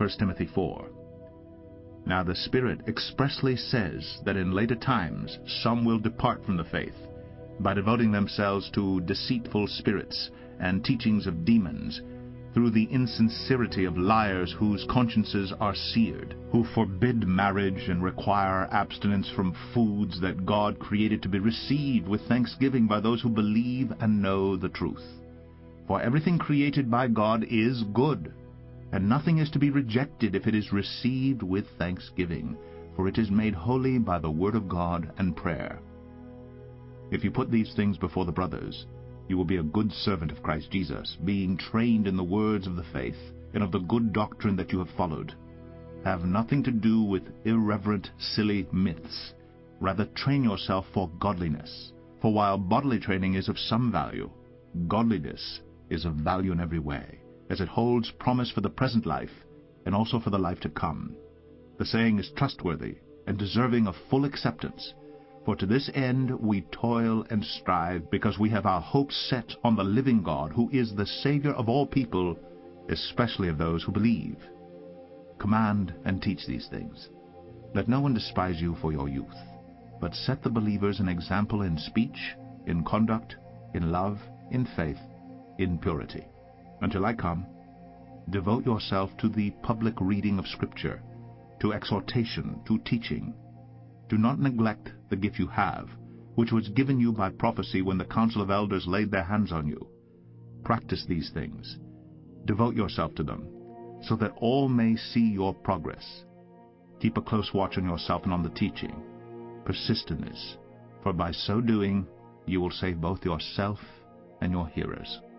1 Timothy 4. Now the Spirit expressly says that in later times some will depart from the faith, by devoting themselves to deceitful spirits and teachings of demons, through the insincerity of liars whose consciences are seared, who forbid marriage and require abstinence from foods that God created to be received with thanksgiving by those who believe and know the truth. For everything created by God is good, and nothing is to be rejected if it is received with thanksgiving, for it is made holy by the word of God and prayer. If you put these things before the brothers, you will be a good servant of Christ Jesus, being trained in the words of the faith, and of the good doctrine that you have followed. Have nothing to do with irreverent, silly myths. Rather train yourself for godliness. For while bodily training is of some value, godliness is of value in every way, as it holds promise for the present life, and also for the life to come. The saying is trustworthy, and deserving of full acceptance. For to this end we toil and strive, because we have our hopes set on the living God, who is the Savior of all people, especially of those who believe. Command and teach these things. Let no one despise you for your youth, but set the believers an example in speech, in conduct, in love, in faith, in purity. Until I come, devote yourself to the public reading of Scripture, to exhortation, to teaching. Do not neglect the gift you have, which was given you by prophecy when the council of elders laid their hands on you. Practice these things. Devote yourself to them, so that all may see your progress. Keep a close watch on yourself and on the teaching. Persist in this, for by so doing you will save both yourself and your hearers.